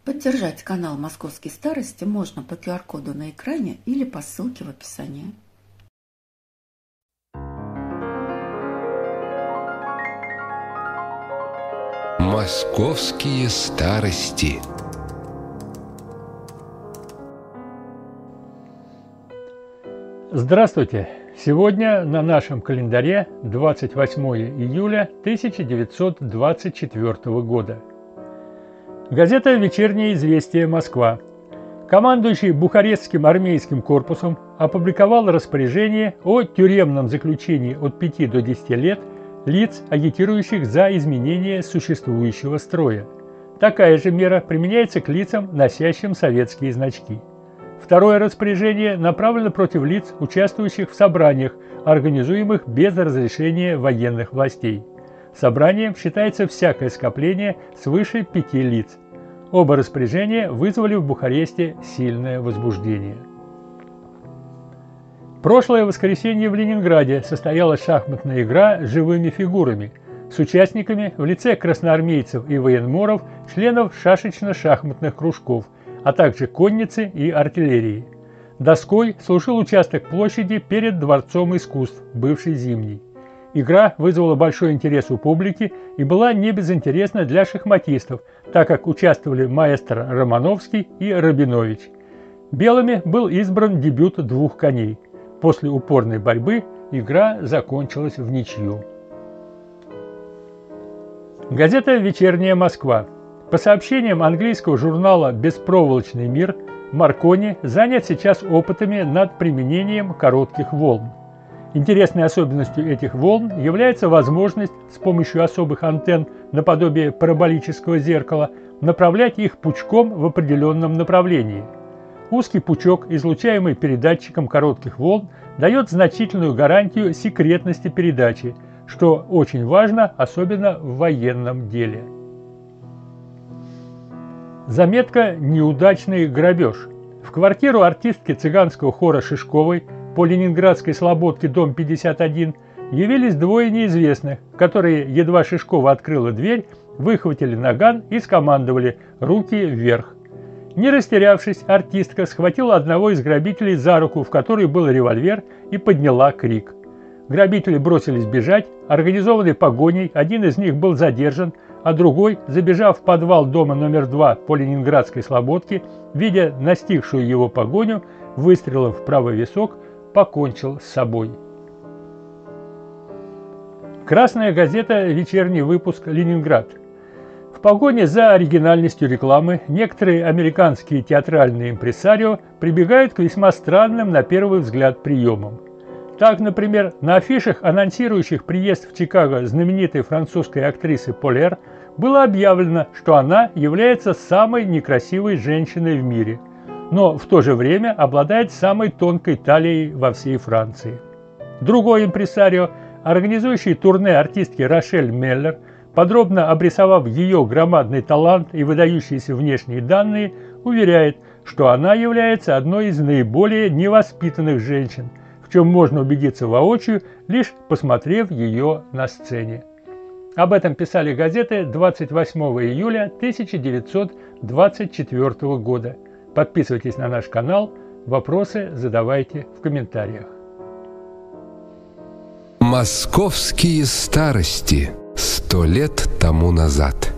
Поддержать канал «Московские старости» можно по QR-коду на экране или по ссылке в описании. Московские старости. Здравствуйте! Сегодня на нашем календаре 28 июля 1924 года. Газета «Вечернее известие. Москва». Командующий Бухарестским армейским корпусом опубликовал распоряжение о тюремном заключении от 5 до 10 лет лиц, агитирующих за изменение существующего строя. Такая же мера применяется к лицам, носящим советские значки. Второе распоряжение направлено против лиц, участвующих в собраниях, организуемых без разрешения военных властей. Собранием считается всякое скопление свыше 5 лиц. Оба распоряжения вызвали в Бухаресте сильное возбуждение. Прошлое воскресенье в Ленинграде состоялась шахматная игра с живыми фигурами, с участниками в лице красноармейцев и военморов, членов шашечно-шахматных кружков, а также конницы и артиллерии. Доской служил участок площади перед Дворцом искусств, бывший Зимний. Игра вызвала большой интерес у публики и была не безинтересна для шахматистов, так как участвовали маэстро Романовский и Рабинович. Белыми был избран дебют двух коней. После упорной борьбы игра закончилась в ничью. Газета «Вечерняя Москва». По сообщениям английского журнала «Беспроволочный мир», Маркони занят сейчас опытами над применением коротких волн. Интересной особенностью этих волн является возможность с помощью особых антенн наподобие параболического зеркала направлять их пучком в определенном направлении. Узкий пучок, излучаемый передатчиком коротких волн, дает значительную гарантию секретности передачи, что очень важно, особенно в военном деле. Заметка «Неудачный грабеж». В квартиру артистки цыганского хора Шишковой по Ленинградской Слободке, дом 51, явились двое неизвестных, которые, едва Шишкова открыла дверь, выхватили наган и скомандовали «руки вверх». Не растерявшись, артистка схватила одного из грабителей за руку, в которой был револьвер, и подняла крик. Грабители бросились бежать, организованной погоней один из них был задержан, а другой, забежав в подвал дома номер 2 по Ленинградской Слободке, видя настигшую его погоню, выстрелом в правый висок, покончил с собой. Красная газета «Вечерний выпуск. Ленинград». В погоне за оригинальностью рекламы некоторые американские театральные импресарио прибегают к весьма странным на первый взгляд приемам. Так, например, на афишах, анонсирующих приезд в Чикаго знаменитой французской актрисы Полер, было объявлено, что она является самой некрасивой женщиной в мире, но в то же время обладает самой тонкой талией во всей Франции. Другой импресарио, организующий турне артистки Рошель Меллер, подробно обрисовав ее громадный талант и выдающиеся внешние данные, уверяет, что она является одной из наиболее невоспитанных женщин, в чем можно убедиться воочию, лишь посмотрев ее на сцене. Об этом писали газеты 28 июля 1924 года. Подписывайтесь на наш канал, вопросы задавайте в комментариях. Московские старости. 100 лет тому назад.